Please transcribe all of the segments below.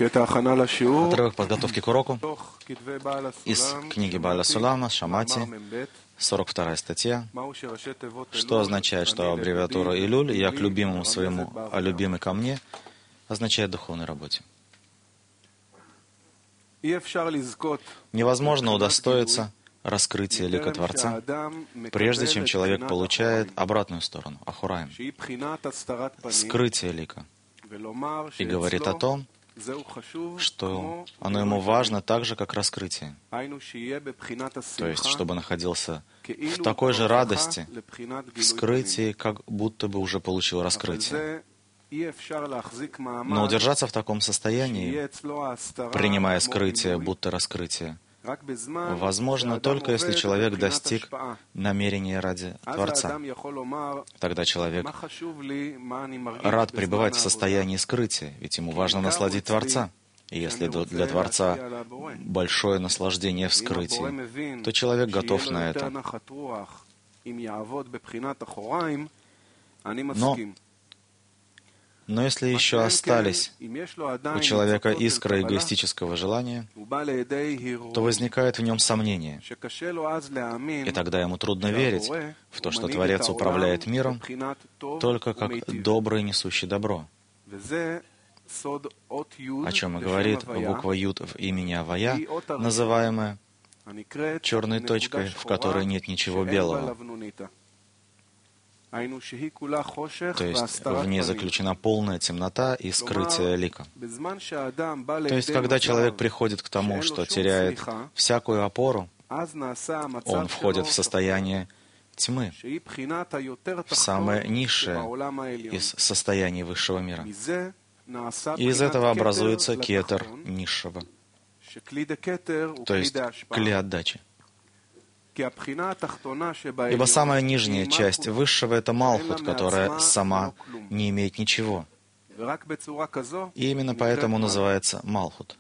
Отрывок подготовки к уроку из книги Бааля Сулама, Шамати, 42 статья. Что означает, что аббревиатура Илюль «Я к любимому своему, а любимый ко мне» означает духовной работе. Невозможно удостоиться раскрытия лика Творца, прежде чем человек получает обратную сторону, ахураим, скрытие лика, и говорит о том, что оно ему важно так же, как раскрытие. То есть, чтобы находился в такой же радости, в скрытии, как будто бы уже получил раскрытие. Но удержаться в таком состоянии, принимая скрытие, будто раскрытие, возможно только если человек достиг намерения ради Творца. Тогда человек рад пребывать в состоянии скрытия, ведь ему важно насладить Творца. И если для Творца большое наслаждение в скрытии, то человек готов на это. Но если еще остались у человека искры эгоистического желания, то возникает в нем сомнение. И тогда ему трудно верить в то, что Творец управляет миром только как добрый, несущий добро. О чем и говорит буква Юд в имени Авая, называемая черной точкой, в которой нет ничего белого. То есть в ней заключена полная темнота и скрытие лика. То есть когда человек приходит к тому, что теряет всякую опору, он входит в состояние тьмы, в самое низшее из состояний высшего мира. И из этого образуется кетер низшего, то есть кли отдачи. Ибо самая нижняя часть высшего — это Малхут, которая сама не имеет ничего. И именно поэтому называется Малхут.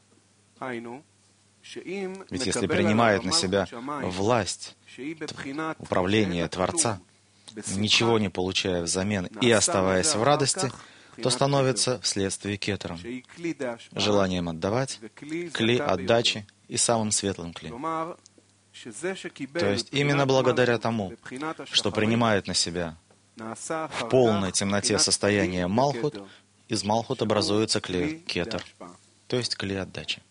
Ведь если принимает на себя власть, управление Творца, ничего не получая взамен и оставаясь в радости, то становится вследствие кетером, желанием отдавать, кли отдачи и самым светлым кли. То есть именно благодаря тому, что принимает на себя в полной темноте состояние Малхут, из Малхут образуется кли кетер, то есть кли отдачи.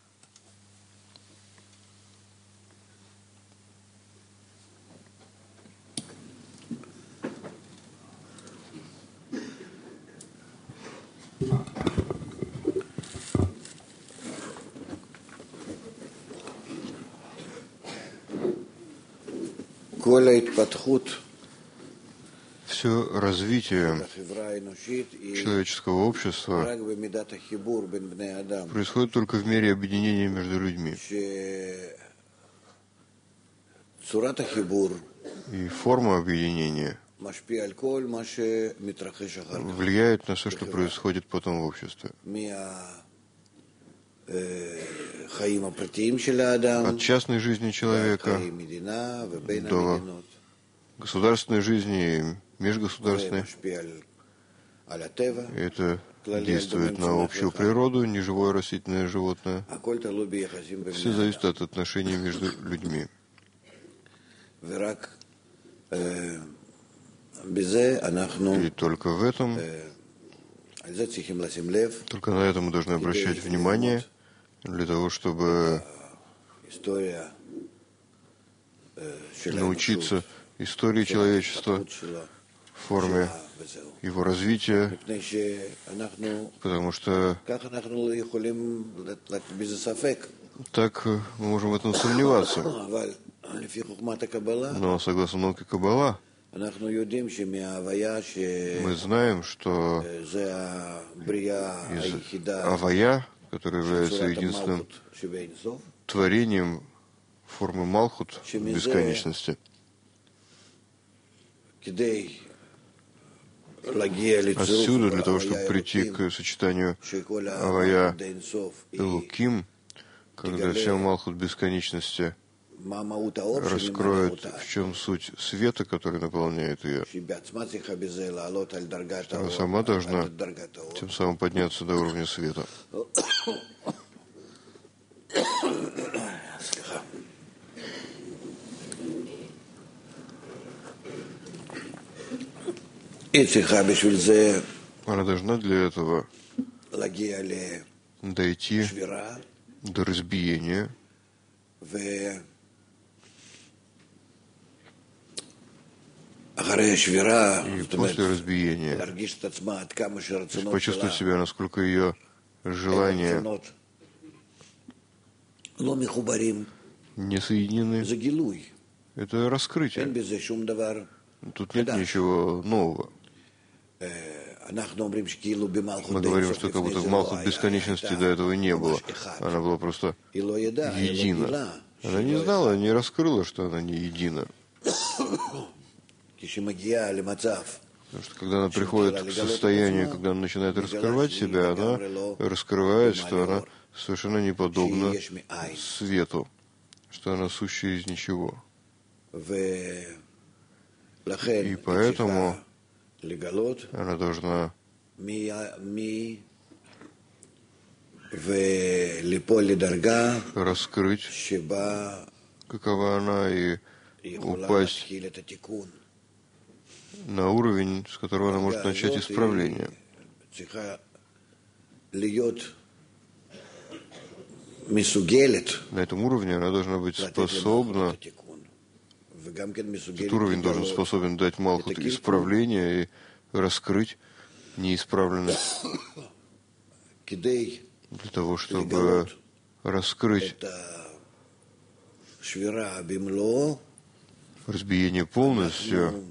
Все развитие человеческого общества происходит только в мере объединения между людьми. И форма объединения влияет на все, что происходит потом в обществе. От частной жизни человека до государственной жизни и межгосударственной. Это действует на общую природу, неживое растительное животное. Все зависит от отношений между людьми. И только в этом, только на это мы должны обращать внимание, для того, чтобы научиться истории человечества в форме его развития, потому что так мы можем в этом сомневаться. Но согласно науке Каббала, мы знаем, что из Авая, который является единственным творением формы Малхут бесконечности, отсюда, для того, чтобы прийти к сочетанию Авая и Луким, когда вся Малхут бесконечности раскроет, в чем суть света, который наполняет ее. Она сама должна тем самым подняться до уровня света. Она должна для этого дойти до разбиения, и после разбиения почувствовать себя, насколько ее желания не соединены. Это раскрытие. Тут нет ничего нового. Мы говорим, что как будто в Малхут бесконечности до этого не было. Она была просто едина. Она не знала, не раскрыла, что она не едина. Потому что когда она приходит к состоянию, когда она начинает раскрывать себя, она раскрывает, что она совершенно не подобна свету, что она сущая из ничего. И поэтому она должна раскрыть, какова она, и упасть на уровень, с которого она может начать исправление. На этом уровне она должна быть способна, этот уровень должен способен дать Малхут исправление и раскрыть неисправленность для того, чтобы раскрыть разбиение полностью.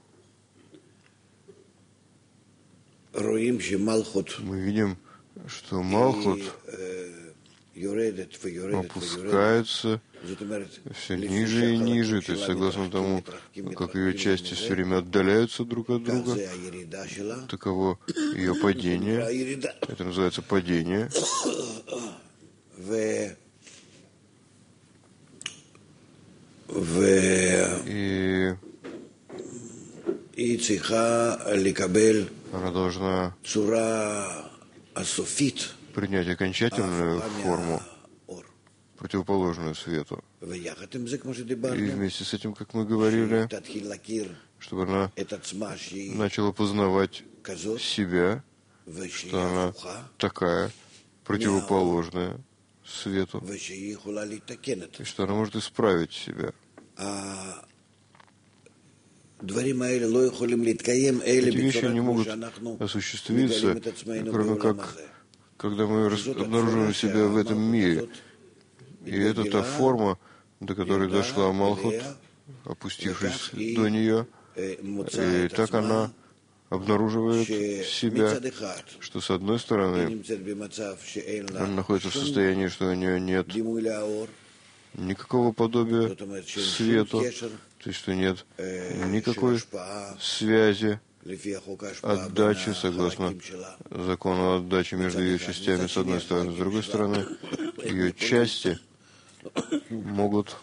Мы видим, что Малхут опускается все ниже и ниже, то есть согласно тому, как ее части все время отдаляются друг от друга, таково ее падение. Это называется падение. И она должна принять окончательную форму, противоположную свету. И вместе с этим, как мы говорили, чтобы она начала познавать себя, что она такая, противоположная свету, и что она может исправить себя. Эти вещи не могут осуществиться, кроме как, когда мы обнаруживаем себя в этом мире. И это та форма, до которой дошла Малхут, опустившись до нее. И так она обнаруживает себя, что с одной стороны она находится в состоянии, что у нее нет никакого подобия свету, то есть что нет никакой связи, отдачи, согласно закону отдачи между ее частями, с одной стороны. С другой стороны, ее части могут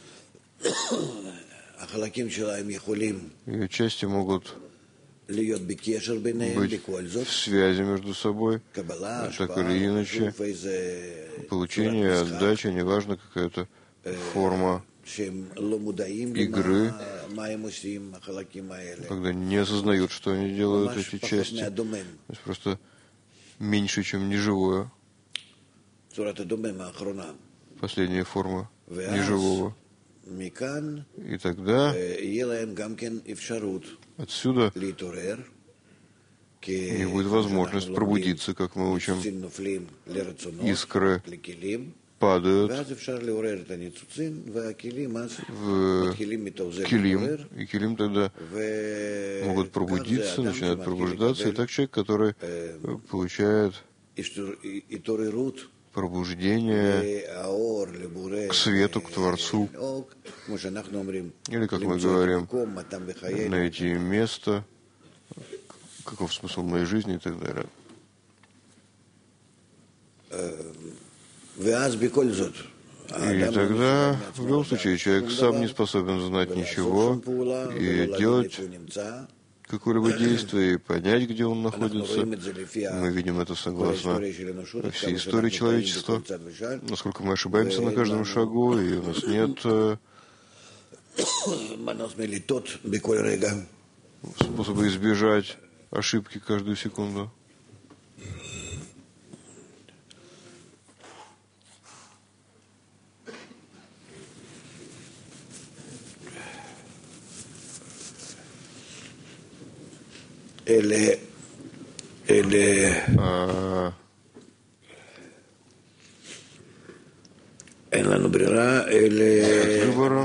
быть в связи между собой, так или иначе, получение и отдача, неважно, какая-то форма игры, когда не осознают, что они делают, эти части. То есть просто меньше, чем неживое. Последняя форма неживого. И тогда отсюда не будет возможность пробудиться, как мы учим. Искры падают в килим, и килим тогда могут пробудиться, начинают пробуждаться. И так человек, который получает пробуждение к свету, к Творцу, или, как мы говорим, найти место, каков смысл моей жизни и так далее. И тогда, в любом случае, человек сам не способен знать ничего и делать какое-либо действие и понять, где он находится. Мы видим это согласно всей истории человечества, насколько мы ошибаемся на каждом шагу, и у нас нет способа избежать ошибки каждую секунду. Выбора,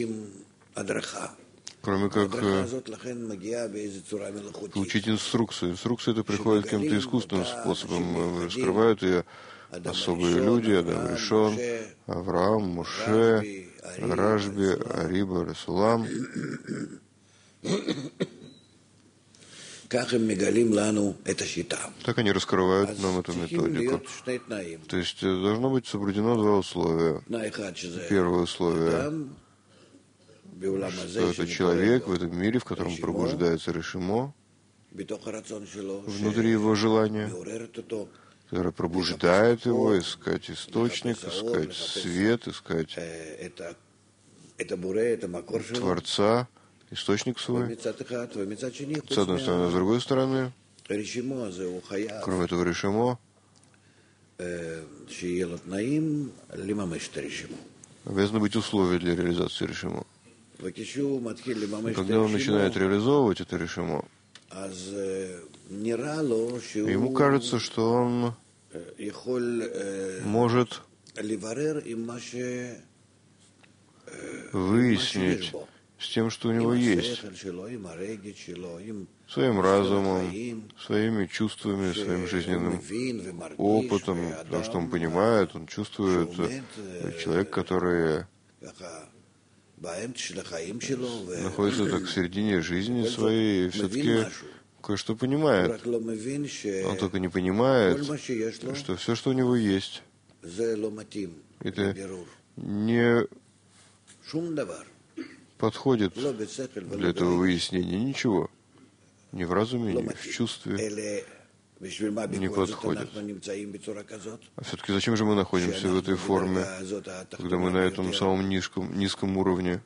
кроме как получить инструкцию. Инструкция это приходит каким-то искусственным способом. Раскрывают ее особые люди: Адам Ришон, Авраам, Моше, Рашби, Ариба, Расулам. Так они раскрывают нам эту методику. То есть должно быть соблюдено два условия. Первое условие, что это человек в этом мире, в котором пробуждается решимо, внутри его желания, которое пробуждает его искать источник, искать свет, искать Творца, источник свой, с одной стороны, а с другой стороны, кроме этого решимо, обязаны быть условия для реализации решимо. Когда он начинает реализовывать это решимо, ему кажется, что он может выяснить с тем, что у него есть, своим разумом, своими чувствами, своим жизненным опытом, потому что он понимает, он чувствует, человек, который находится так в середине жизни своей, и все-таки кое-что понимает. Он только не понимает, что все, что у него есть, это не подходит для этого выяснения ничего. Ни в разуме, ни в чувстве не подходит. А все-таки зачем же мы находимся в этой форме, когда мы на этом самом низком уровне?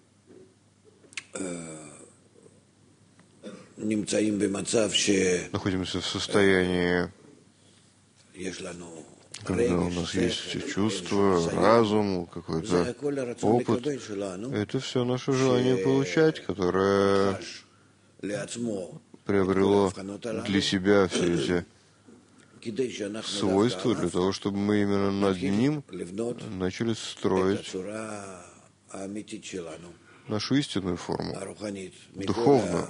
Находимся в состоянии, когда у нас есть чувство, разум, какой-то опыт. Это все наше желание получать, которое приобрело для себя все эти свойства, для того, чтобы мы именно над ним начали строить нашу истинную форму, духовную,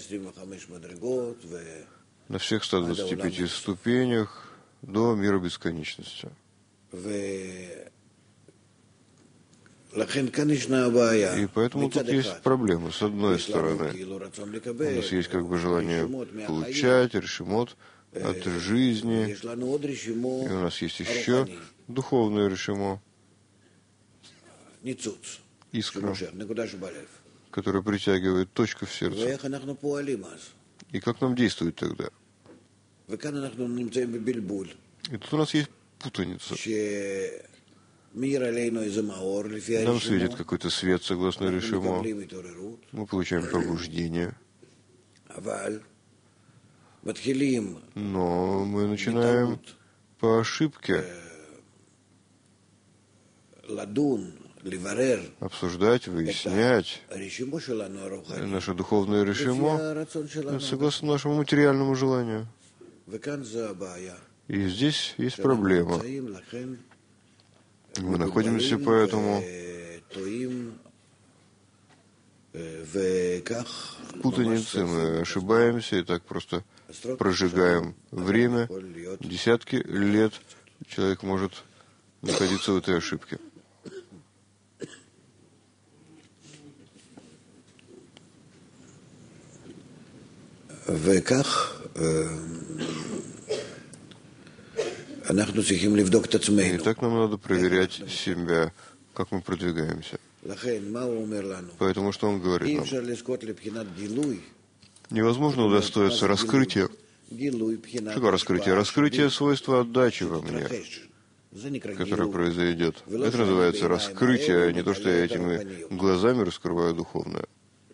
на всех 125 ступенях до мира бесконечности. И поэтому тут есть проблема. С одной стороны, у нас есть как бы желание получать решимот от жизни, и у нас есть еще духовное решимо, искра, которая притягивает точку в сердце. И как нам действовать тогда? И тут у нас есть путаница. Нам светит какой-то свет, согласно решимо. Мы получаем пробуждение. Но мы начинаем по ошибке обсуждать, выяснять наше духовное решимо согласно нашему материальному желанию. И здесь есть проблема. Мы находимся поэтому в путанице, мы ошибаемся и так просто прожигаем время. Десятки лет человек может находиться в этой ошибке. И так нам надо проверять себя, как мы продвигаемся. Поэтому что он говорит нам? невозможно удостоиться раскрытия. Что такое раскрытие? Раскрытие свойства отдачи во мне, которое произойдет. Это называется раскрытие, а не то, что я этими глазами раскрываю духовное.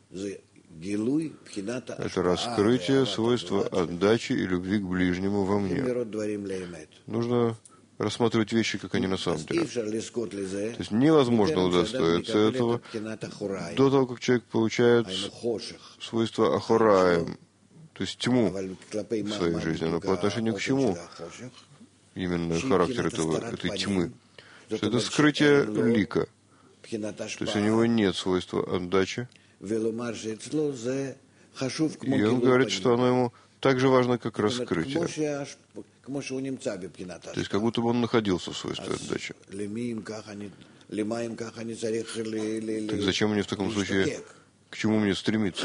Это раскрытие свойства отдачи и любви к ближнему во мне. Нужно рассматривать вещи, как они на самом деле. То есть невозможно удостоиться этого до того, как человек получает свойство ахораем, то есть тьму в своей жизни. Но по отношению к чему именно характер этой тьмы? Что это скрытие лика. То есть у него нет свойства отдачи. И он говорит, что оно ему так же важно, как раскрытие. То есть как будто бы он находился в свойстве отдачи. Так зачем мне в таком случае, к чему мне стремиться?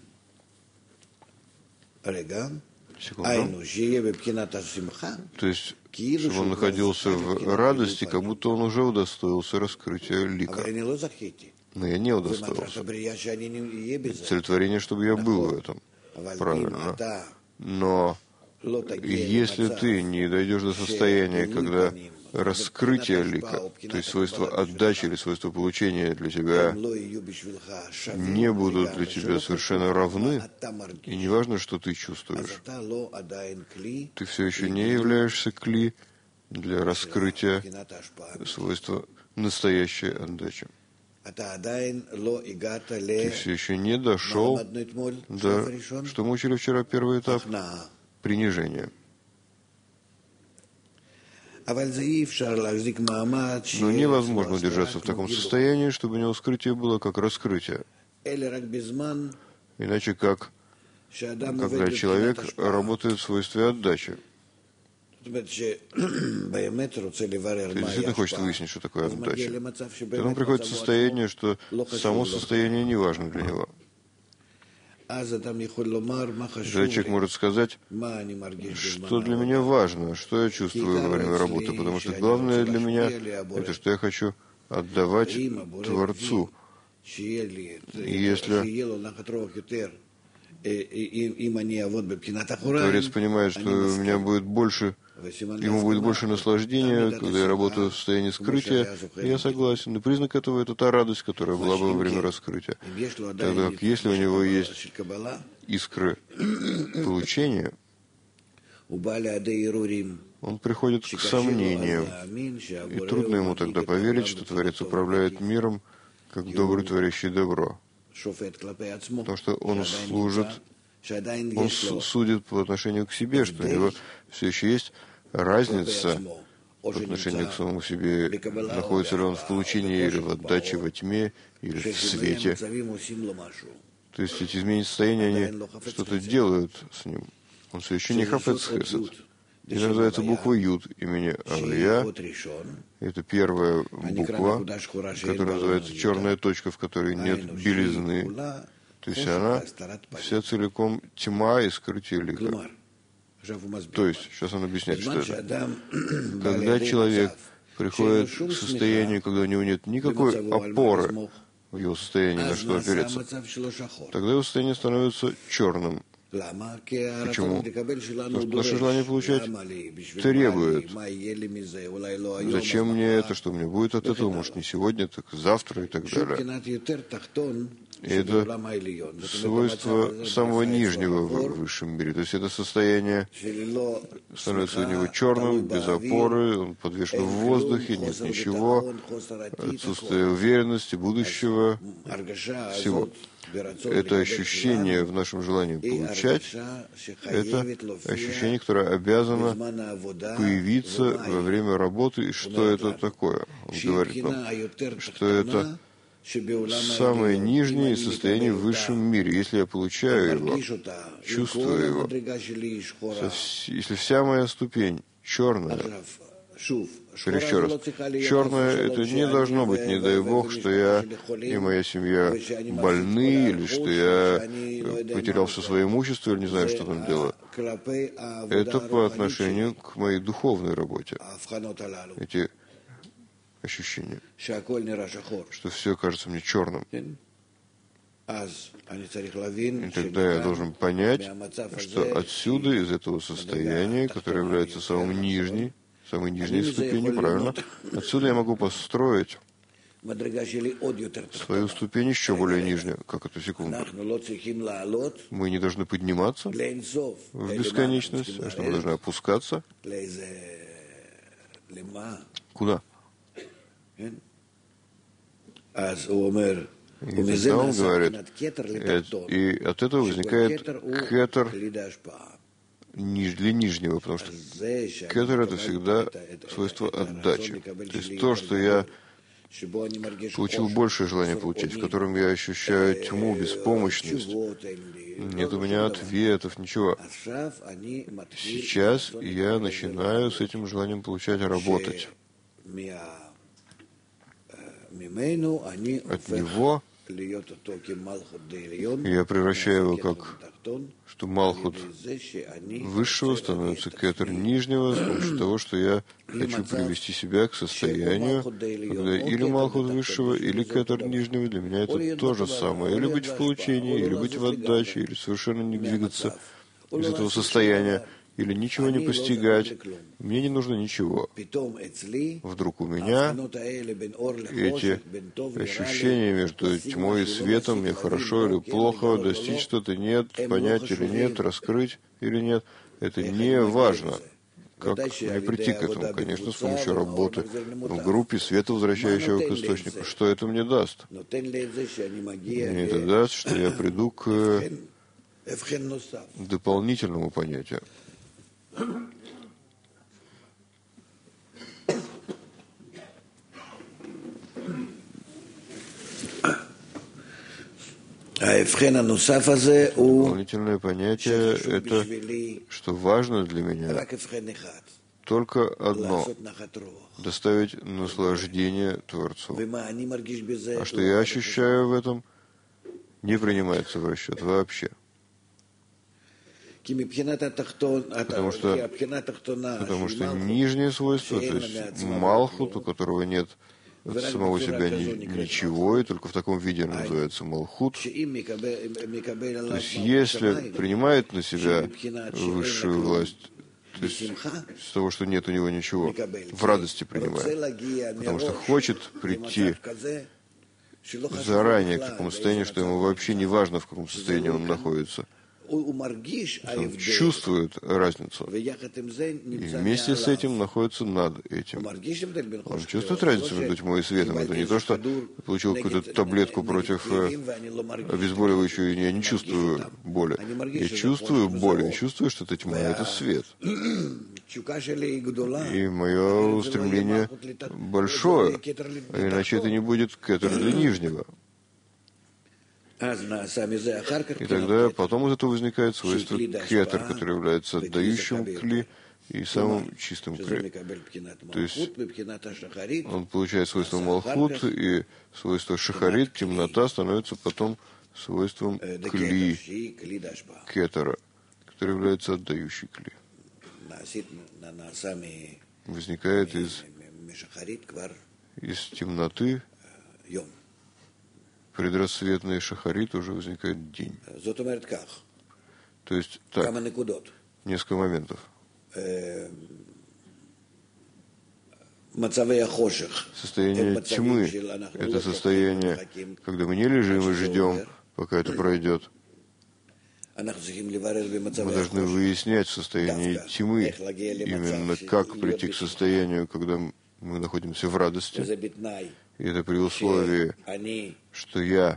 Секунду. То есть, чтобы он находился в радости, как будто он уже удостоился раскрытия лика. Но я не удостоился. Цель творения, чтобы я был в этом. Правильно. Но если ты не дойдешь до состояния, когда раскрытие лика, то есть свойства отдачи или свойства получения для тебя не будут для тебя совершенно равны, и не важно, что ты чувствуешь, ты все еще не являешься кли для раскрытия свойства настоящей отдачи. Ты все еще не дошел до, что мы учили вчера, первый этап принижения. Но невозможно удержаться в таком состоянии, чтобы не раскрытие было как раскрытие. Иначе как, когда человек работает в свойстве отдачи. Ты действительно хочет выяснить, что такое отдача. Тогда он приходит в состояние, что само состояние не важно для него. Тогда человек может сказать, что для меня важно, что я чувствую во время работы, потому что главное для меня – это что я хочу отдавать Творцу. И если Творец понимает, что у меня будет больше, ему будет больше наслаждения, когда я работаю в состоянии скрытия, я согласен. И признак этого – это та радость, которая была бы во время раскрытия. Тогда как если у него есть искры получения, он приходит к сомнениям, и трудно ему тогда поверить, что Творец управляет миром, как добрый, творящий добро. Потому что он служит, он судит по отношению к себе, что у него все еще есть разница по отношению к самому себе, находится ли он в получении или в отдаче, во тьме, или в свете. То есть эти изменения состояния, они что-то делают с ним. Он все еще не хафец хесед. Это называется буква Юд имени Авлия. Это первая буква, которая называется черная точка, в которой нет белизны. То есть она вся целиком тьма и скрытие лика. То есть, сейчас он объясняет, что это. Когда человек приходит к состоянию, когда у него нет никакой опоры в его состоянии, на что опереться, тогда его состояние становится черным. Почему? Потому что наше желание получать требует. Зачем мне это, что мне будет от этого, может, не сегодня, так завтра и так далее. И это свойство самого нижнего в высшем мире. То есть это состояние становится у него черным, без опоры, он подвешен в воздухе, нет ничего, отсутствие уверенности, будущего, всего. Это ощущение в нашем желании получать, это ощущение, которое обязано появиться во время работы. И что это такое? Он говорит нам, что это самое нижнее состояние в высшем мире. Если я получаю его, чувствую его, если вся моя ступень черная, еще раз, черное – это не должно быть, не дай Бог, что я и моя семья больны, или что я потерял все свое имущество, или не знаю, что там делаю. Это по отношению к моей духовной работе. Эти ощущения, что все кажется мне черным. И тогда я должен понять, что отсюда, из этого состояния, которое является самой нижней ступенью, правильно, отсюда я могу построить свою ступень еще более нижнюю. Как эту секунду? Мы не должны подниматься в бесконечность, а что мы должны опускаться? Куда? И тогда он говорит, и от этого возникает кетер для нижнего, потому что кетер — это всегда свойство отдачи. То есть то, что я получил большее желание получать, в котором я ощущаю тьму, беспомощность, нет у меня ответов, ничего. Сейчас я начинаю с этим желанием получать работать. От него я превращаю его как, что Малхут высшего становится кетер нижнего с помощью того, что я хочу привести себя к состоянию, когда или Малхут высшего, или кетер нижнего для меня это то же самое. Или быть в получении, или быть в отдаче, или совершенно не двигаться из этого состояния, или ничего не постигать. Мне не нужно ничего. Вдруг у меня эти ощущения между тьмой и светом, мне хорошо или плохо, достичь что-то нет, понять или нет, раскрыть или нет, это не важно. Как мне прийти к этому? Конечно, с помощью работы в группе света, возвращающего к источнику. Что это мне даст? Мне это даст, что я приду к дополнительному понятию. Дополнительное понятие — это, что важно для меня только одно — доставить наслаждение Творцу. А что я ощущаю в этом, не принимается в расчет вообще. Потому что нижнее свойство, то есть Малхут, у которого нет от самого себя ничего, и только в таком виде называется Малхут. То есть если принимает на себя высшую власть, то есть с того, что нет у него ничего, в радости принимает, потому что хочет прийти заранее к такому состоянию, что ему вообще не важно, в каком состоянии он находится. Он чувствует разницу. И вместе с этим находится над этим. Он чувствует разницу между тьмой и светом. Это не то, что получил какую-то таблетку против обезболивающего, и я не чувствую боли. Я чувствую боль, я чувствую, что это тьма, это свет. И мое устремление большое, иначе это не будет кетер для нижнего. И тогда потом из этого возникает свойство кетер, который является отдающим кли и самым чистым кли. То есть он получает свойство малхут, и свойство шахарит, темнота, становится потом свойством кли, кетера, который является отдающий кли. Возникает из темноты. Предрассветный шахарит уже возникает день. То есть так, несколько моментов. Состояние тьмы — это состояние, когда мы не лежим и ждем, пока это пройдет. Мы должны выяснять состояние тьмы, именно как прийти к состоянию, когда мы находимся в радости. И это при условии, что я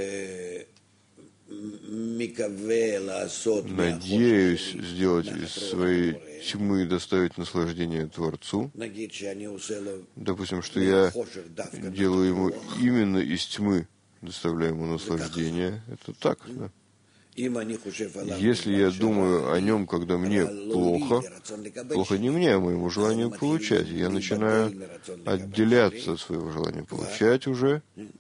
надеюсь сделать из своей тьмы, доставить наслаждение Творцу. Допустим, что я делаю ему именно из тьмы, доставляю ему наслаждение. Это так, да? Если я думаю о нем, когда мне плохо, плохо не мне, а моему желанию получать, я начинаю отделяться от своего желания получать уже.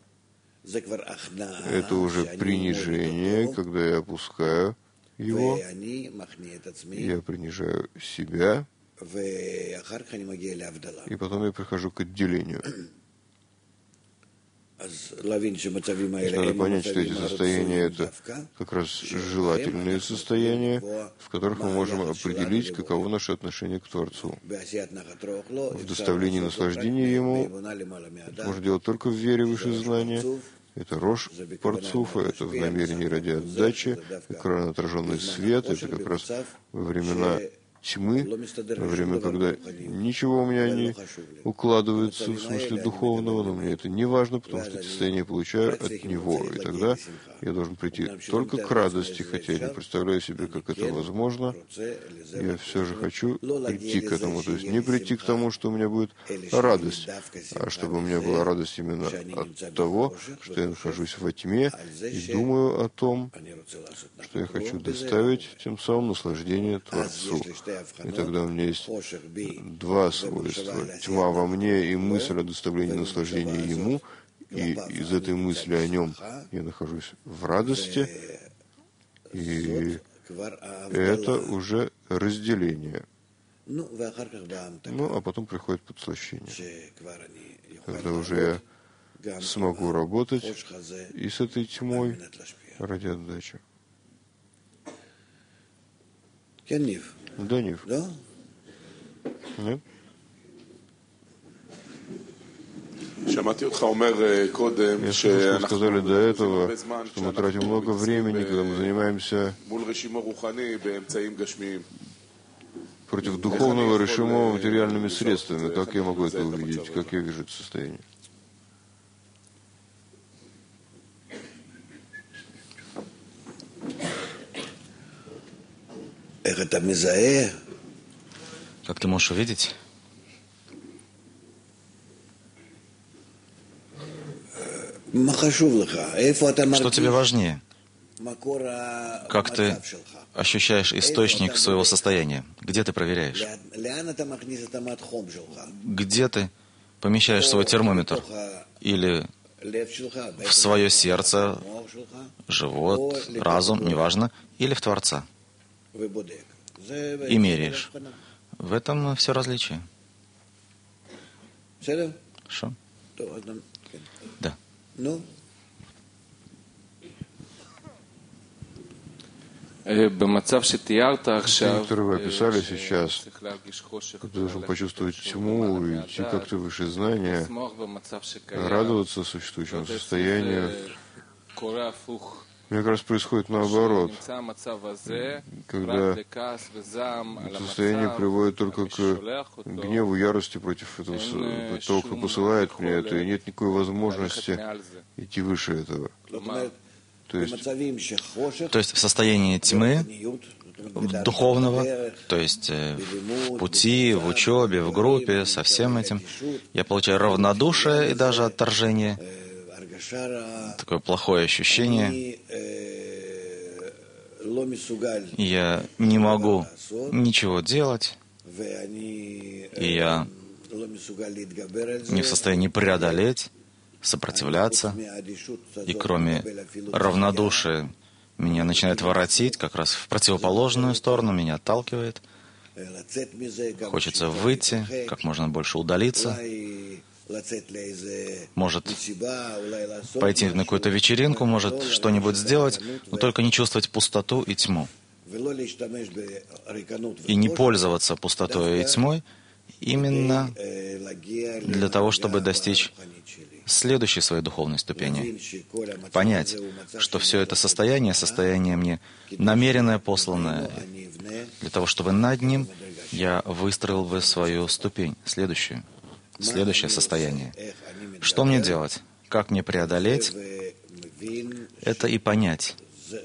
Это уже принижение, когда я опускаю его, я принижаю себя, и потом я прихожу к отделению. Надо понять, что эти состояния — это как раз желательные состояния, в которых мы можем определить, каково наше отношение к Творцу. В доставлении наслаждения Ему это можно делать только в вере выше знания. Это рожь Парцуфа, это в намерении ради отдачи, экран отраженный свет, это как раз во времена тьмы, во время, когда ничего у меня не укладывается в смысле духовного, но мне это не важно, потому что эти состояния я получаю от Него. И тогда я должен прийти только к радости, хотя я не представляю себе, как это возможно. Я все же хочу прийти к этому. То есть не прийти к тому, что у меня будет радость, а чтобы у меня была радость именно от того, что я нахожусь во тьме и думаю о том, что я хочу доставить тем самым наслаждение Творцу. И тогда у меня есть два свойства. Тьма во мне и мысль о доставлении наслаждения Ему. И из этой мысли о Нем я нахожусь в радости. И это уже разделение. Ну, а потом приходит подслащение. Когда уже я смогу работать и с этой тьмой ради отдачи. Да, Нив. Да? Нет? Я слышал, что сказали до этого, что мы тратим много времени, когда мы занимаемся против духовного решимо материальными средствами. Как я могу это увидеть? Как я вижу это состояние? Как ты можешь увидеть? Что тебе важнее? Как ты ощущаешь источник своего состояния? Где ты проверяешь? Где ты помещаешь свой термометр? Или в свое сердце, живот, разум, неважно, или в Творца? И меряешь. В этом все различие. Хорошо? Да. Которые вы описали сейчас, ты должен почувствовать тьму, идти как-то выше знания, радоваться существующему состоянию. Мне как раз происходит наоборот, когда это состояние приводит только к гневу, ярости против этого, того, кто посылает мне это, и нет никакой возможности идти выше этого. То есть в состоянии тьмы, духовного, то есть в пути, в учебе, в группе, со всем этим, я получаю равнодушие и даже отторжение, такое плохое ощущение. Я не могу ничего делать, и я не в состоянии преодолеть, сопротивляться, и кроме равнодушия меня начинает воротить как раз в противоположную сторону, меня отталкивает. Хочется выйти, как можно больше удалиться. Может пойти на какую-то вечеринку, может что-нибудь сделать, но только не чувствовать пустоту и тьму. И не пользоваться пустотой и тьмой именно для того, чтобы достичь следующей своей духовной ступени. Понять, что все это состояние мне намеренное, посланное, для того, чтобы над ним я выстроил бы свою ступень, следующее состояние. Что мне делать? Как мне преодолеть? Это и понять,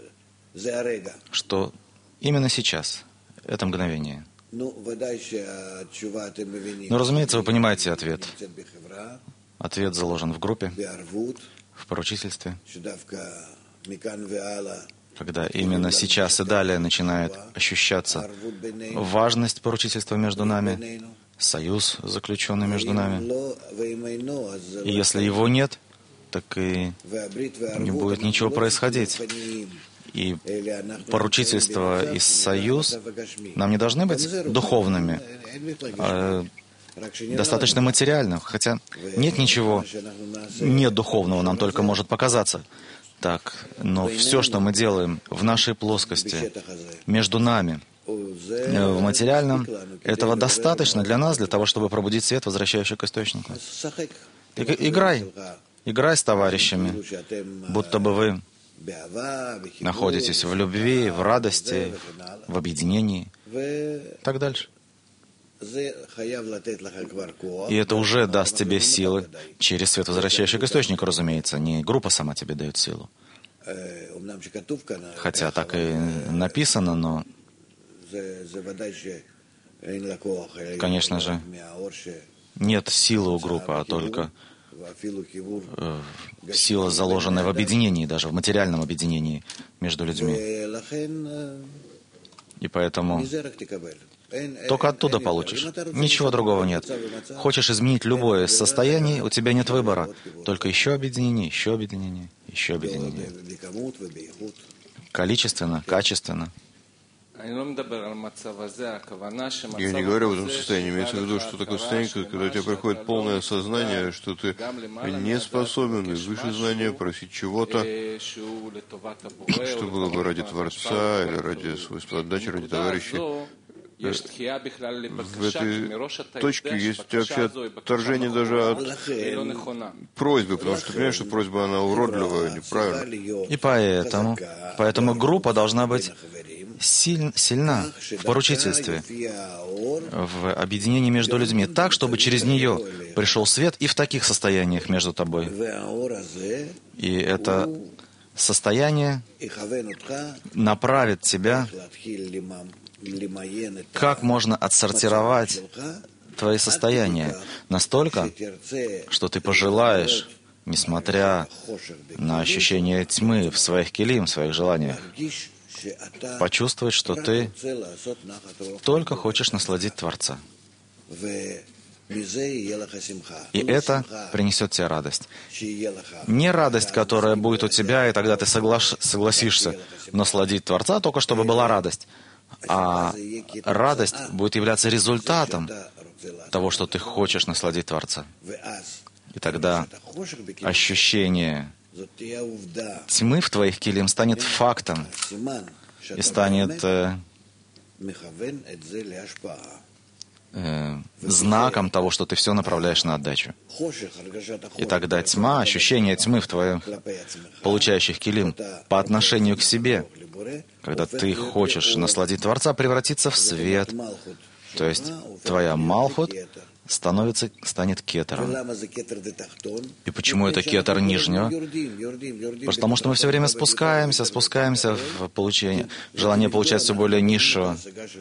что именно сейчас, это мгновение. Но, разумеется, вы понимаете ответ. Ответ заложен в группе, в поручительстве, когда именно сейчас и далее начинает ощущаться важность поручительства между нами, союз, заключенный между нами. И если его нет, так и не будет ничего происходить. И поручительство и союз нам не должны быть духовными, достаточно материального, хотя нет ничего недуховного, нам только может показаться так. Но все, что мы делаем в нашей плоскости, между нами, в материальном, этого достаточно для нас, для того, чтобы пробудить свет, возвращающий к источнику. Играй с товарищами, будто бы вы находитесь в любви, в радости, в объединении и так дальше. И это уже даст тебе силы через свет, возвращающий к источнику, разумеется. Не группа сама тебе дает силу. Хотя так и написано, но, конечно же, нет силы у группы, а только сила, заложенная в объединении, даже в материальном объединении между людьми. И поэтому только оттуда получишь. Ничего другого нет. Хочешь изменить любое состояние, у тебя нет выбора. Только еще объединение, еще объединение, еще объединение. Количественно, качественно. Я не говорю об этом состоянии, имеется в виду, что такое состояние, когда у тебя приходит полное сознание, что ты не способен из выше знания просить чего-то, что было бы ради Творца, или ради свойства отдачи, ради товарищей. В этой точке есть вообще отторжение даже от просьбы, потому что ты понимаешь, что просьба, она уродливая, неправильная. И поэтому группа должна быть сильна в поручительстве, в объединении между людьми, так, чтобы через нее пришел свет и в таких состояниях между тобой. И это состояние направит тебя, как можно отсортировать твои состояния настолько, что ты пожелаешь, несмотря на ощущение тьмы в своих келим, в своих желаниях, почувствовать, что ты только хочешь насладить Творца. И это принесет тебе радость. Не радость, которая будет у тебя, и тогда ты согласишься насладить Творца, только чтобы была радость. А радость будет являться результатом того, что ты хочешь насладить Творца. И тогда ощущение тьмы в твоих келим станет фактом и станет знаком того, что ты все направляешь на отдачу. И тогда тьма, ощущение тьмы в твоих получающих келим по отношению к себе, когда ты хочешь насладить Творца, превратится в свет. То есть твоя Малхут станет кетером. И почему это кетер нижнего? Потому что мы все время спускаемся в получение, желание получать все более низшего.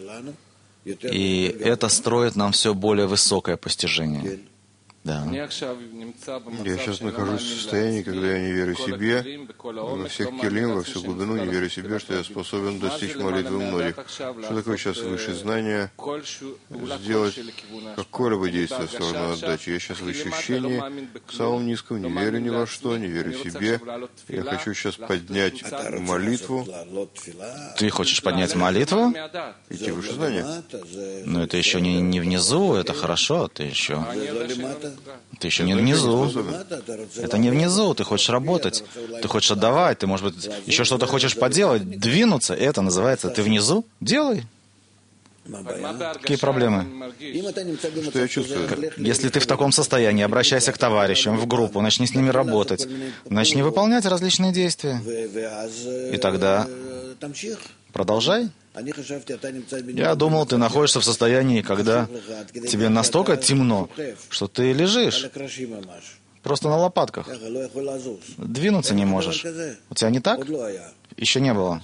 И это строит нам все более высокое постижение. Да. Я сейчас нахожусь в состоянии, когда я не верю себе, во всех келим, во всю глубину, не верю себе, что я способен достичь молитвы многих. Что такое сейчас высшее знание? Сделать какое-либо действие в сторону отдачи. Я сейчас в ощущении, в самом низком, не верю ни во что, не верю себе. Я хочу сейчас поднять молитву. Ты хочешь поднять молитву? Идти выше знания. Но это еще не внизу, это хорошо, ты еще не внизу. Это не внизу, ты хочешь работать, ты хочешь отдавать, ты, может быть, еще что-то хочешь поделать, двинуться, это называется, ты внизу, делай. Какие проблемы? Что я чувствую? Если ты в таком состоянии, обращайся к товарищам, в группу, начни с ними работать, начни выполнять различные действия. И тогда продолжай. Я думал, ты находишься в состоянии, когда тебе настолько темно, что ты лежишь просто на лопатках. Двинуться не можешь. У тебя не так? Еще не было.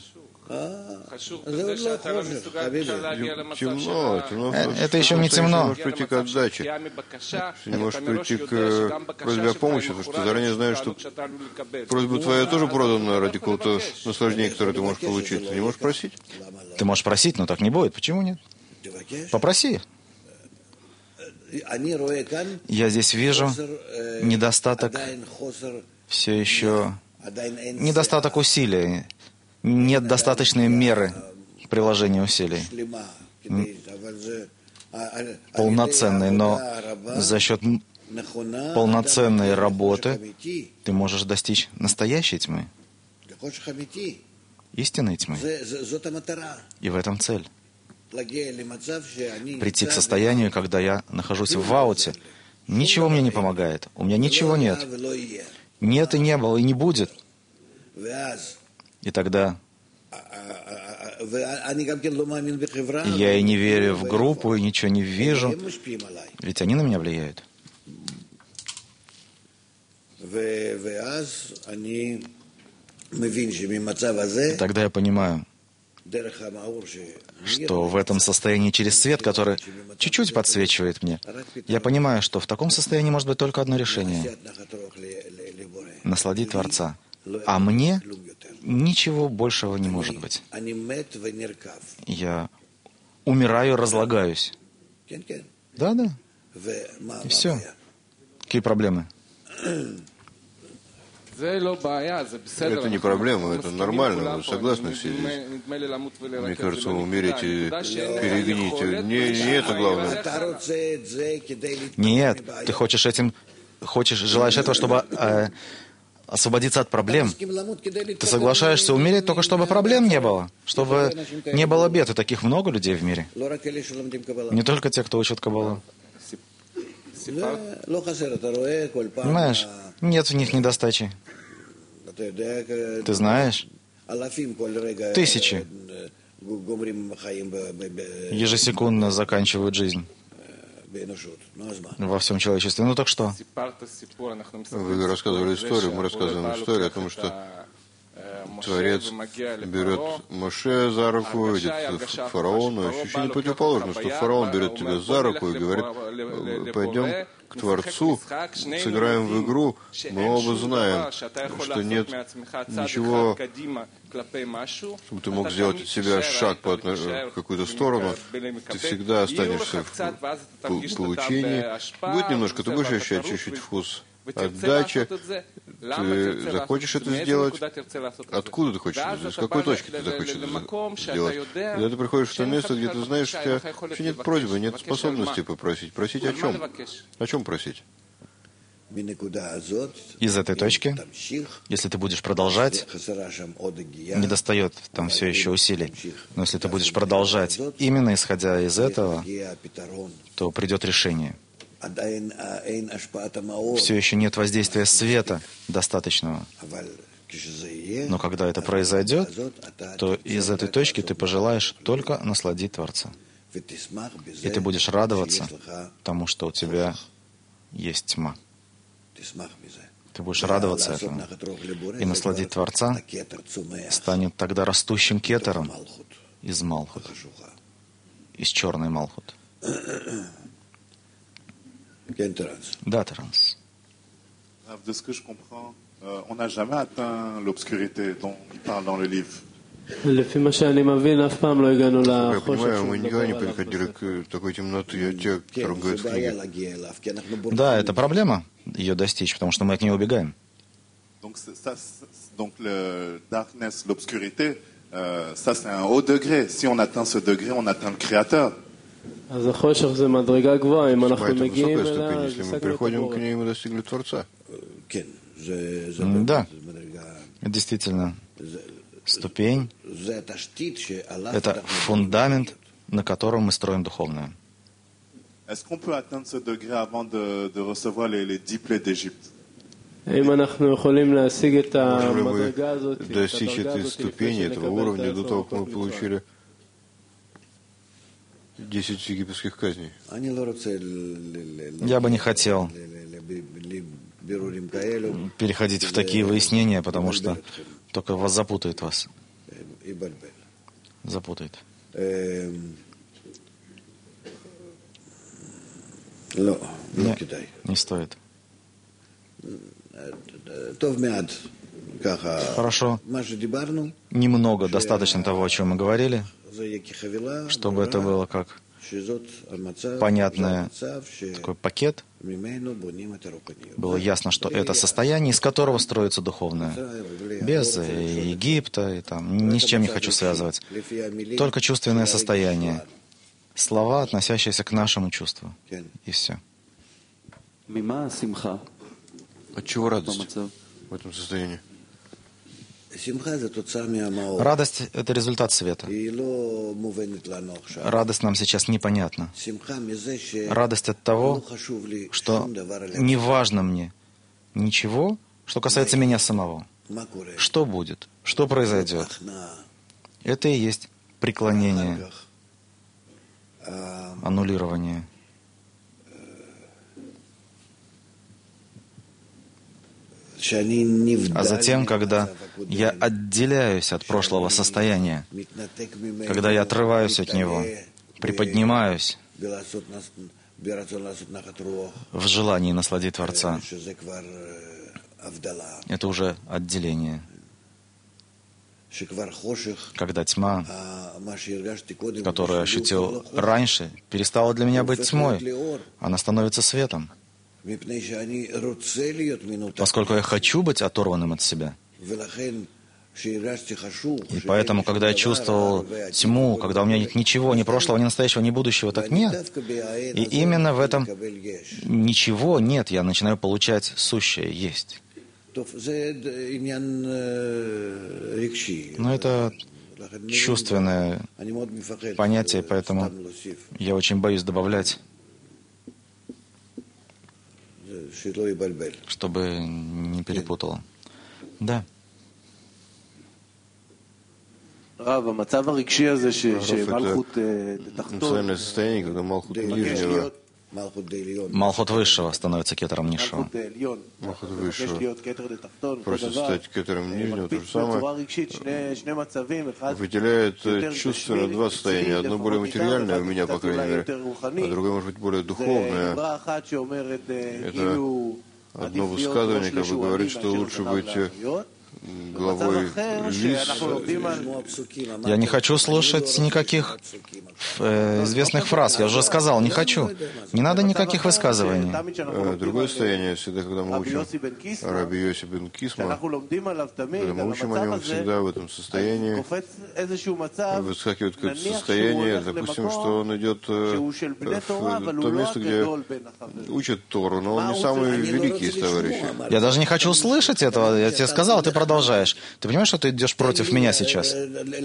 Темно. Это еще не темно. Ты не можешь прийти к отдаче. Ты не можешь прийти к просьбе о помощи, потому что ты заранее знаешь, что просьба твоя тоже продана ради какого-то наслаждения, которое ты можешь получить. Ты не можешь просить? Ты можешь просить, но так не будет. Почему нет? Попроси. Я здесь вижу недостаток, все еще недостаток усилий. Нет достаточной меры приложения усилий. полноценной, но за счет полноценной работы ты можешь достичь настоящей тьмы, истинной тьмы. И в этом цель. Прийти к состоянию, когда я нахожусь в ауте, ничего мне не помогает, у меня ничего нет. Нет и не было, и не будет. И тогда я и не верю в группу, и ничего не вижу, ведь они на меня влияют. И тогда я понимаю, что в этом состоянии через свет, который чуть-чуть подсвечивает мне, я понимаю, что в таком состоянии может быть только одно решение — насладить Творца. А мне ничего большего не может быть. Я умираю, разлагаюсь. Да. И все. Какие проблемы? Это не проблема, это нормально, вы согласны все здесь? Мне кажется, умереть и перегнить, не это главное. Нет, ты желаешь этого, чтобы освободиться от проблем. Ты соглашаешься умереть только чтобы проблем не было, чтобы не было бед, и таких много людей в мире. Не только те, кто учат Каббалу. Понимаешь, нет в них недостачи. Ты знаешь, тысячи ежесекундно заканчивают жизнь во всем человечестве. Ну так что? Вы рассказывали историю, мы рассказываем историю о том, что Творец берет Моше за руку, идет к фараону. Ощущение противоположное, что фараон берет тебя за руку и говорит: пойдем к Творцу, сыграем в игру. Мы оба знаем, что нет ничего, чтобы ты мог сделать от себя шаг в какую-то сторону. Ты всегда останешься в получении. Будет немножко, ты будешь ощущать чуть-чуть вкус отдачи. Ты захочешь это сделать? Откуда ты хочешь это сделать? С какой точки ты захочешь это сделать? Когда ты приходишь в то место, где ты знаешь, что у тебя вообще нет просьбы, нет способности попросить. Просить о чем? О чем просить? Из этой точки, если ты будешь продолжать, недостает там все еще усилий, но если ты будешь продолжать, именно исходя из этого, то придет решение. Все еще нет воздействия света достаточного. Но когда это произойдет, то из этой точки ты пожелаешь только насладить Творца. И ты будешь радоваться тому, что у тебя есть тьма. Ты будешь радоваться этому. И насладить Творца станет тогда растущим кетером из Малхут, из черной Малхут. Да, Транс. De ce que je comprends, on n'a jamais atteint l'obscurité dont il parle dans le livre. Я понимаю, мы никогда не приходили к такой темноте, те, которые говорят в книге. Да, это проблема, ее достичь, потому что мы от нее убегаем. Donc le darkness, l'obscurité, ça c'est un haut degré. Si on atteint ce degré, on atteint le Créateur. Это высокая ступень. Если мы приходим к ней, мы достигли Творца. Да, действительно, ступень — это фундамент, на котором мы строим духовное. Est-ce qu'on peut atteindre ce degré avant de recevoir les 10 plaies d'Égypte? Можем ли мы достичь этой ступени, этого уровня, до того, как мы получили 10 египетских казней? Я бы не хотел переходить в такие выяснения, потому что только вас запутает вас. Запутает. Нет, не стоит. Хорошо. Немного, достаточно того, о чем мы говорили, чтобы это было как понятный такой пакет. Было ясно, что это состояние, из которого строится духовное. Без Египта, и там, ни с чем не хочу связывать. Только чувственное состояние. слова, относящиеся к нашему чувству. И все. От чего радость в этом состоянии? Радость — это результат света. Радость нам сейчас непонятна. Радость от того, что не важно мне ничего, что касается меня самого. Что будет? Что произойдет? Это и есть преклонение, аннулирование. А затем, когда я отделяюсь от прошлого состояния, когда я отрываюсь от него, приподнимаюсь в желании насладить Творца, это уже отделение. Когда тьма, которую я ощутил раньше, перестала для меня быть тьмой, она становится светом. Поскольку я хочу быть оторванным от себя. И поэтому, когда я чувствовал тьму, когда у меня нет ничего, ни прошлого, ни настоящего, ни будущего, так нет. И именно в этом ничего нет, я начинаю получать сущее, есть. Но это чувственное понятие, поэтому я очень боюсь добавлять, чтобы не перепутало. Да. Эмоциональное состояние, когда Малхут нижнего, Малхут высшего становится кетером низшего. Малхут высшего просит стать кетером нижнего, то же самое выделяет чувственно два состояния. Одно более материальное у меня, по крайней мере, а другое может быть более духовное. Это одно высказывание, как бы говорит, что лучше быть главой лис. Я не хочу слушать никаких известных фраз. Я уже сказал, не хочу. Не надо никаких высказываний. Другое состояние, всегда, когда мы учим о Раби Йоси бен Кисма, когда мы учим о нем, всегда в этом состоянии выскакивает какое-то состояние, допустим, что он идет в то место, где учат Тору, но он не самый великий из товарищей. Я даже не хочу слышать этого. Я тебе сказал, ты продолжаешь. Ты понимаешь, что ты идешь против меня сейчас?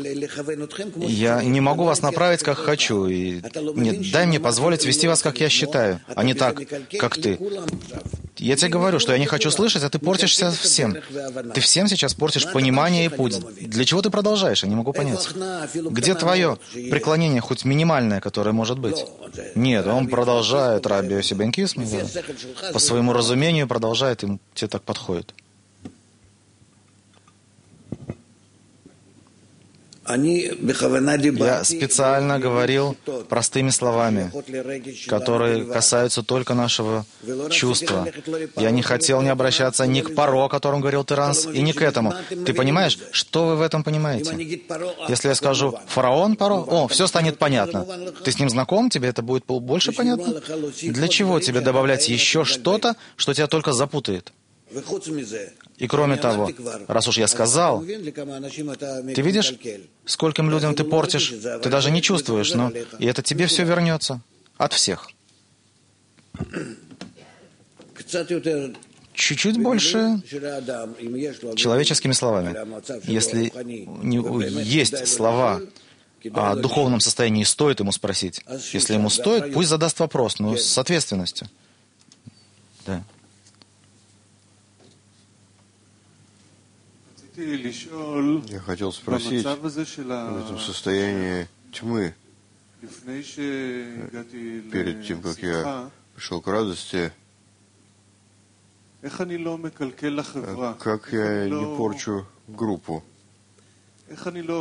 Я не могу вас направить, как хочу. И нет, дай мне позволить вести вас, как я считаю, а не так, как ты. Я тебе говорю, что я не хочу слышать, а ты портишься всем. Ты всем сейчас портишь понимание и путь. Для чего ты продолжаешь? Я не могу понять. Где твое преклонение, хоть минимальное, которое может быть? Нет, он продолжает, Раби Йоси бен Кисма, по своему разумению продолжает, ему тебе так подходит. Я специально говорил простыми словами, которые касаются только нашего чувства. Я не хотел не обращаться ни к Паро, о котором говорил Теранс, и не к этому. Ты понимаешь, что вы в этом понимаете? Если я скажу «фараон Паро», все станет понятно. Ты с ним знаком, тебе это будет больше понятно? Для чего тебе добавлять еще что-то, что тебя только запутает? И кроме того, раз уж я сказал, ты видишь, скольким людям ты портишь, ты даже не чувствуешь, но и это тебе все вернется. От всех. Чуть-чуть больше человеческими словами. Если есть слова о духовном состоянии, стоит ему спросить. Если ему стоит, пусть задаст вопрос, но с ответственностью. Да. Я хотел спросить, в этом состоянии тьмы, перед тем, как я пришел к радости, как я не порчу группу, как я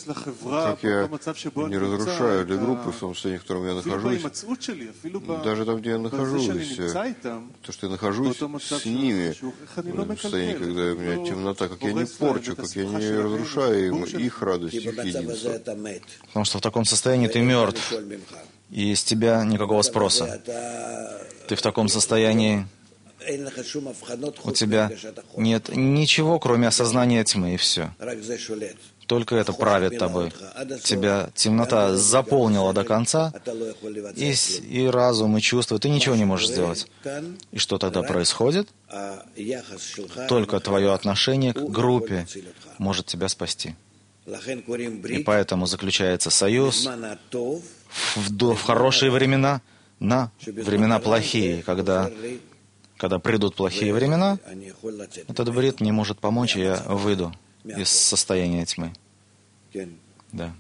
не разрушаю для группы в том состоянии, в котором я нахожусь, даже там, где я нахожусь, то, что я нахожусь с ними, в состоянии, когда у меня темнота, как я не порчу, как я не разрушаю их радость, их единство. Потому что в таком состоянии ты мертв, и с тебя никакого спроса. Ты в таком состоянии У тебя нет ничего, кроме осознания тьмы, и все. Только это правит тобой. Тебя темнота заполнила до конца, и разум, и чувства, ты ничего не можешь сделать. И что тогда происходит? Только твое отношение к группе может тебя спасти. И поэтому заключается союз в хорошие времена, на времена плохие. Когда придут плохие времена, этот брит не может помочь, и я выйду из состояния тьмы. Да.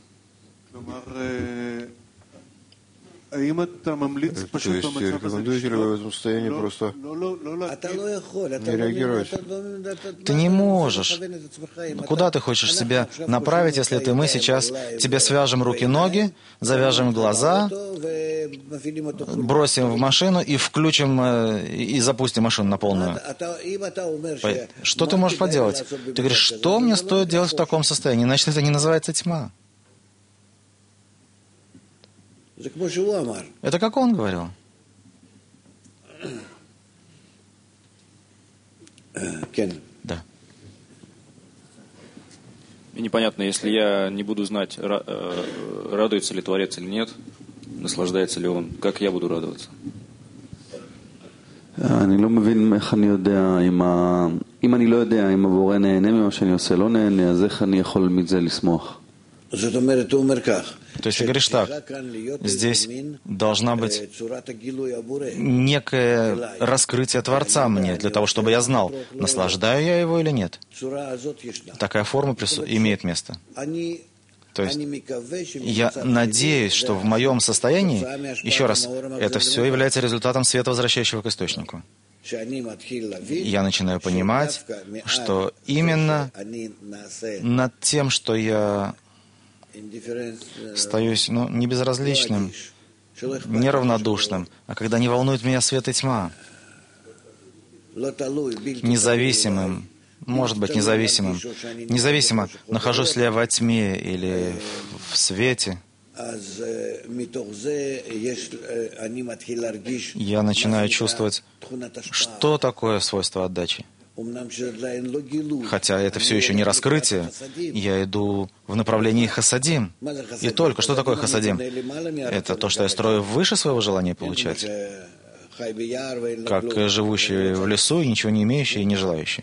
То есть рекомендуете ли вы в этом состоянии просто не реагировать? Ты не можешь. Куда ты хочешь себя направить, если мы сейчас тебе свяжем руки-ноги, завяжем глаза, бросим в машину и включим и запустим машину на полную? Что ты можешь поделать? Ты говоришь, что мне стоит делать в таком состоянии? Значит, это не называется тьма. Это как он говорил. Да. И непонятно, если я не буду знать, радуется ли Творец или нет, наслаждается ли он, как я буду радоваться. אני לא מבין איך אני יודע, אם אני לא יודע אם הבורא נהנה ממה שאני עושה, לא נהנה, אז איך אני יכול מזה לשמוח? То есть ты говоришь так, здесь должна быть некое раскрытие Творца мне, для того, чтобы я знал, наслаждаю я его или нет. Такая форма имеет место. То есть я надеюсь, что в моем состоянии, еще раз, это все является результатом света, возвращающего к источнику. Я начинаю понимать, что именно над тем, что я остаюсь, не безразличным, неравнодушным, а когда не волнует меня свет и тьма, независимым, может быть, независимо, нахожусь ли я во тьме или в свете, я начинаю чувствовать, что такое свойство отдачи. Хотя это все еще не раскрытие, я иду в направлении хасадим. И только, что такое хасадим? Это то, что я строю выше своего желания получать, как живущий в лесу, и ничего не имеющий и не желающий.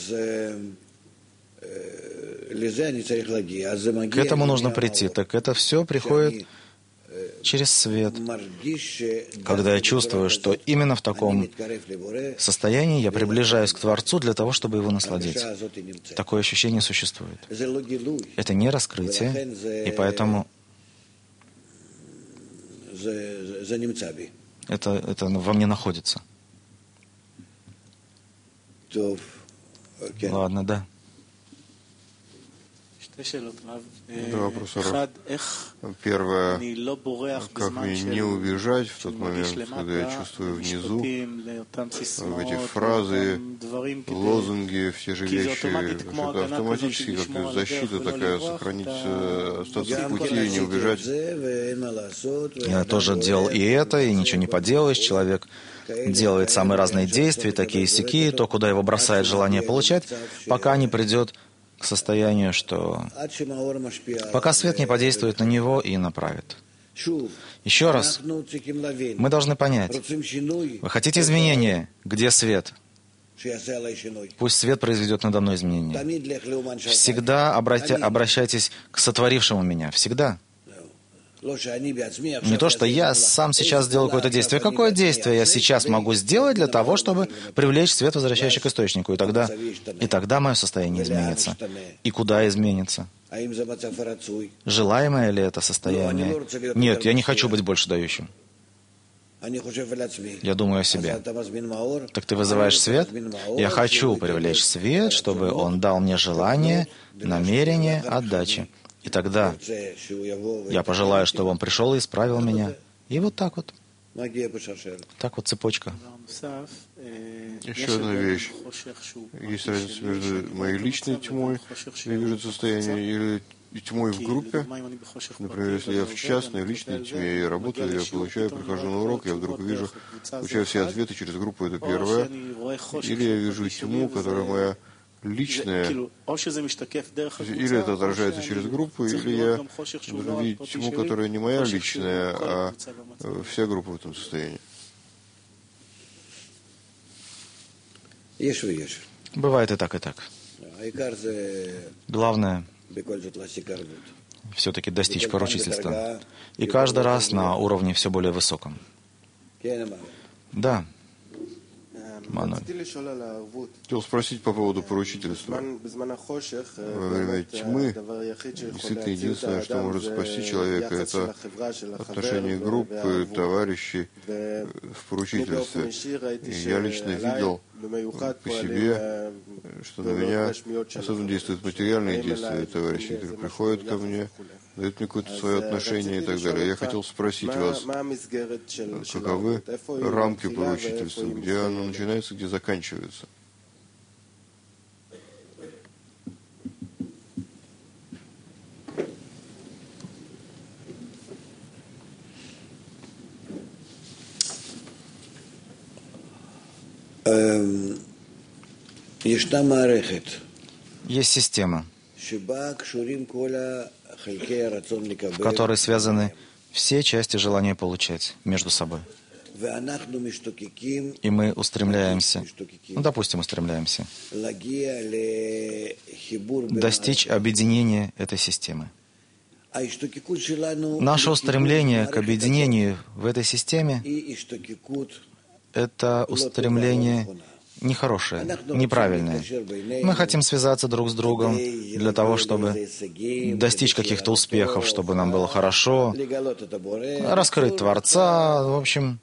К этому нужно прийти. Так это все приходит через свет. Когда я чувствую, что именно в таком состоянии я приближаюсь к Творцу для того, чтобы его насладить. Такое ощущение существует. Это не раскрытие, и поэтому это во мне находится. Ладно, да. Два вопроса. Первое, как мне не убежать в тот момент, когда я чувствую внизу эти фразы, лозунги, все же вещи, это автоматически как защита такая, сохранить, остаться в пути и не убежать. Я тоже делал и это, и ничего не поделаешь. Человек делает самые разные действия, такие-сякие, то, куда его бросает желание получать, пока не придет к состоянию, что пока свет не подействует на него и направит. Еще раз, мы должны понять, вы хотите изменения? Где свет? Пусть свет произведет надо мной изменения. Всегда обращайтесь к сотворившему меня. Всегда. Не то, что я сам сейчас сделаю какое-то действие. Какое действие я сейчас могу сделать для того, чтобы привлечь свет, возвращающий к источнику? И тогда мое состояние изменится. И куда изменится? Желаемое ли это состояние? Нет, я не хочу быть больше дающим. Я думаю о себе. Так ты вызываешь свет? Я хочу привлечь свет, чтобы он дал мне желание, намерение, отдачи. И тогда я пожелаю, чтобы он пришел и исправил меня. И вот так вот. Так вот цепочка. Еще одна вещь. Есть разница между моей личной тьмой, я вижу состояние, или и тьмой в группе. Например, если я в частной, личной тьме, я работаю, я получаю, прихожу на урок, я вдруг вижу, получаю все ответы через группу, это первое. Или я вижу тьму, которая моя личная, или это отражается через группу, или я буду видеть тьму, которая не моя личная, а вся группа в этом состоянии. Бывает и так, и так. Главное все-таки достичь поручительства. И каждый раз на уровне все более высоком. Да. Мануэль. Хотел спросить по поводу поручительства. Во время тьмы, действительно, единственное, что может спасти человека, это отношение группы, товарищей в поручительстве. И я лично видел по себе, что на меня особенно действуют материальные действия товарищей, которые приходят ко мне, дают мне какое-то свое отношение и так далее. Я хотел спросить вас, каковы рамки поручительства, где оно начинается, где заканчивается? Есть система, в которой связаны все части желания получать между собой. И мы устремляемся, устремляемся достичь объединения этой системы. Наше устремление к объединению в этой системе — это устремление нехорошее, неправильное. Мы хотим связаться друг с другом для того, чтобы достичь каких-то успехов, чтобы нам было хорошо, раскрыть Творца, в общем,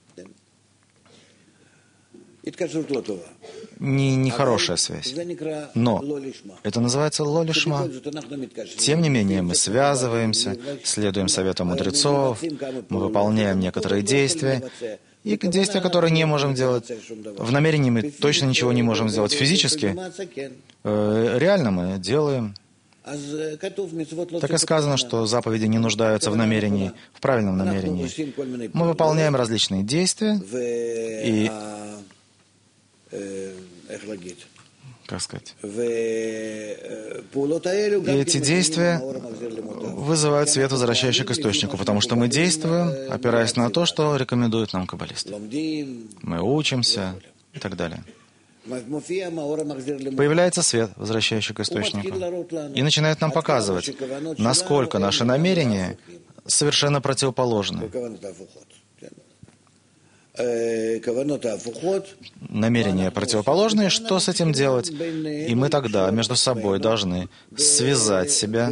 нехорошая связь. Но это называется ло-лишма. Тем не менее, мы связываемся, следуем советам мудрецов, мы выполняем некоторые действия, и действия, которые не можем делать. В намерении мы точно ничего не можем сделать физически. Реально мы делаем. Так и сказано, что заповеди не нуждаются в намерении, в правильном намерении. Мы выполняем различные действия, и, как сказать, и эти действия вызывают свет, возвращающий к источнику, потому что мы действуем, опираясь на то, что рекомендуют нам каббалисты. Мы учимся и так далее. Появляется свет, возвращающий к источнику, и начинает нам показывать, насколько наши намерения совершенно противоположны. Намерения противоположные, что с этим делать? И мы тогда между собой должны связать себя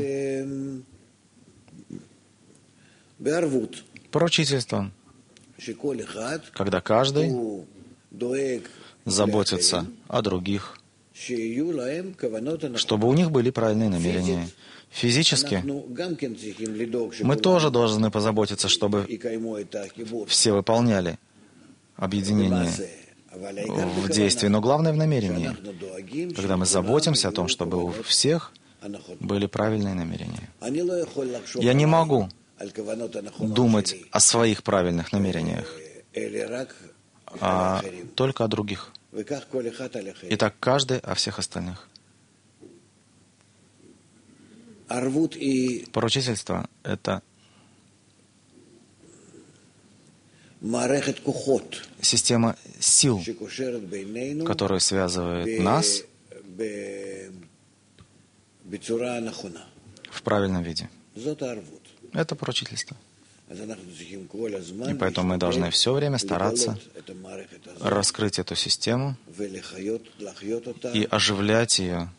поручительством, когда каждый заботится о других, чтобы у них были правильные намерения. Физически мы тоже должны позаботиться, чтобы все выполняли объединение в действии, но главное в намерении, когда мы заботимся о том, чтобы у всех были правильные намерения. Я не могу думать о своих правильных намерениях, а только о других. И так каждый о всех остальных. Поручительство — это система сил, которая связывает нас в правильном виде. Это поручительство. И поэтому мы должны все время стараться раскрыть эту систему и оживлять ее,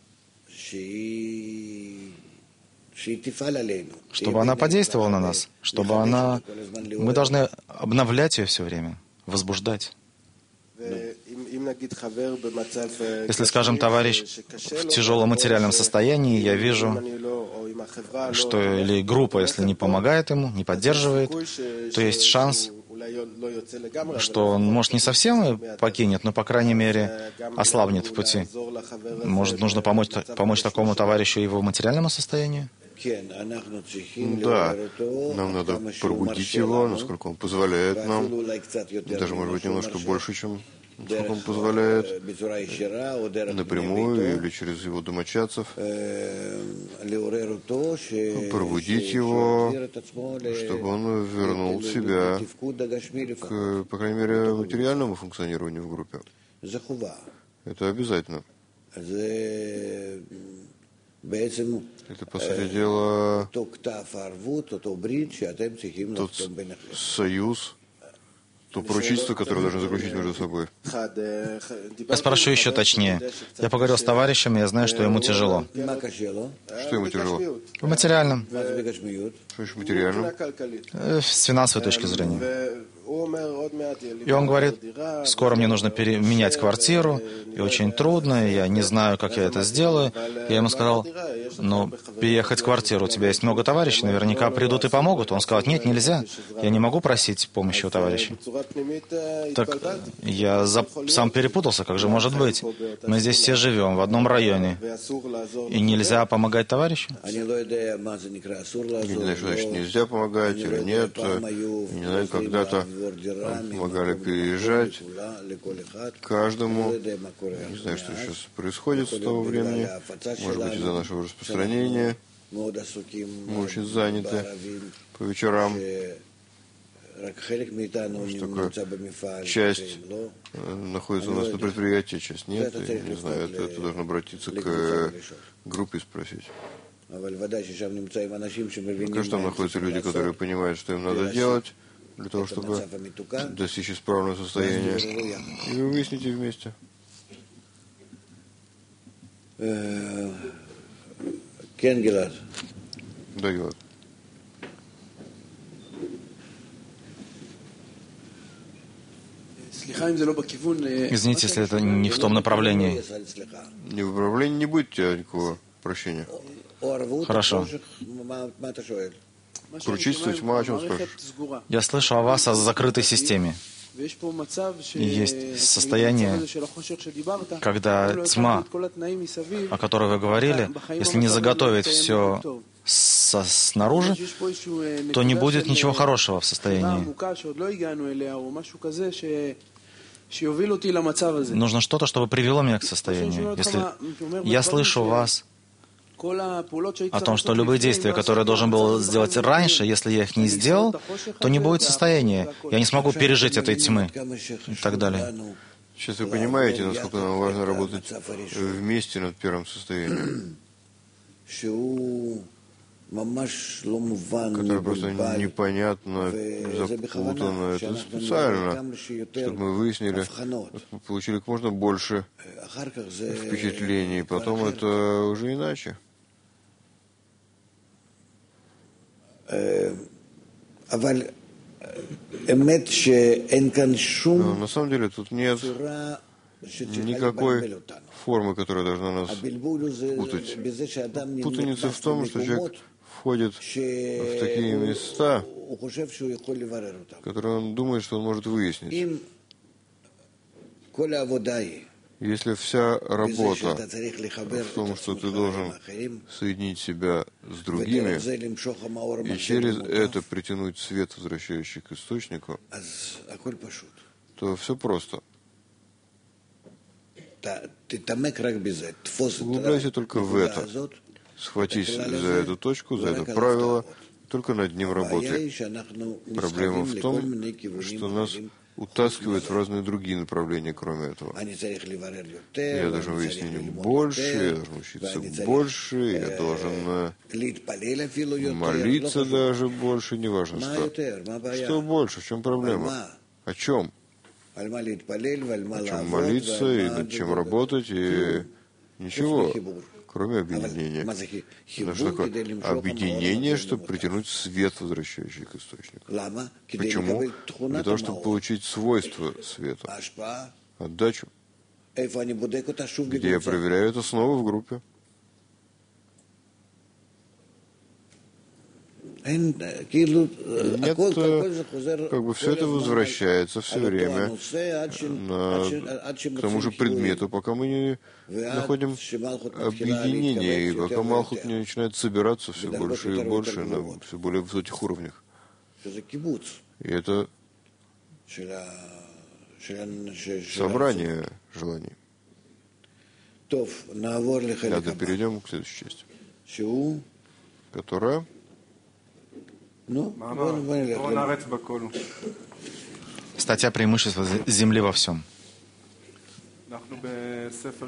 чтобы она подействовала на нас, чтобы она... Мы должны обновлять ее все время, возбуждать. Если, скажем, товарищ в тяжелом материальном состоянии, я вижу, что или группа, если не помогает ему, не поддерживает, то есть шанс, что он, может, не совсем покинет, но, по крайней мере, ослабнет в пути. Может, нужно помочь такому товарищу и его материальному состоянию? Да, нам надо пробудить его, насколько он позволяет нам, даже, может быть, немножко больше, чем насколько он позволяет, напрямую или через его домочадцев, пробудить его, чтобы он вернул себя к, по крайней мере, материальному функционированию в группе. Это обязательно. Это, по сути дела, тот союз, то поручительство, которое должны заключить между собой. Я спрошу еще точнее. Я поговорил с товарищем, и я знаю, что ему тяжело. Что ему тяжело? В материальном. Что еще материальном? С финансовой точки зрения. И он говорит, скоро мне нужно менять квартиру, и очень трудно, и я не знаю, как я это сделаю. Я ему сказал, ну, переехать в квартиру, у тебя есть много товарищей, наверняка придут и помогут. Он сказал, нет, нельзя, я не могу просить помощи у товарищей. Так я сам перепутался, как же может быть? Мы здесь все живем в одном районе, и нельзя помогать товарищу? Я не знаю, что значит нельзя помогать или нет. Не знаю, когда-то помогали переезжать каждому. Не знаю, что сейчас происходит с того времени. Может быть, из-за нашего распространения. Мы очень заняты по вечерам. Что только часть находится у нас на предприятии, часть нет. И, не знаю, это должно обратиться к группе и спросить. Конечно, там находятся люди, которые понимают, что им надо делать для того, чтобы достичь исправного состояния. И вы выясните вместе. Да, Гилад. Извините, если это не в том направлении. Не в направлении не будет у тебя никакого прощения. Хорошо. Поручительство, тьма, о чем спрашиваешь? Я слышу о вас, о закрытой системе. И есть состояние, когда тьма, о которой вы говорили, если не заготовить все снаружи, то не будет ничего хорошего в состоянии. Нужно что-то, чтобы привело меня к состоянию. Если я слышу вас о том, что любые действия, которые я должен был сделать раньше, если я их не сделал, то не будет состояния. Я не смогу пережить этой тьмы и так далее. Сейчас вы понимаете, насколько нам важно работать вместе над первым состоянием, которое просто непонятно, запутано. Это специально, чтобы мы выяснили, получили как можно больше впечатлений. Потом это уже иначе. Но на самом деле тут нет никакой формы, которая должна нас путать. Путаница в том, что человек входит в такие места, которые он думает, что он может выяснить. Если вся работа в том, что ты должен соединить себя с другими и через это притянуть свет, возвращающий к источнику, то все просто. Углубляйся только в это. Схватись за эту точку, за это правило, только над ним работай. Проблема в том, что нас утаскивает в разные другие направления, кроме этого. Я должен выяснить больше, я должен учиться больше, я должен молиться даже больше, неважно что. Что больше, в чем проблема? О чем? О чем молиться и над чем работать, и ничего, кроме объединения. Но что такое объединение, чтобы притянуть свет, возвращающий к источнику? Почему? Для того, чтобы получить свойства света, отдачу. Где я проверяю это снова в группе. Нет, как бы все это возвращается все время к тому же предмету, пока мы не находим объединение, и пока Малхут не начинает собираться все больше и больше на все более высоких уровнях. И это собрание желаний. Ладно, перейдем к следующей части, которая статья преимущества земли во всем.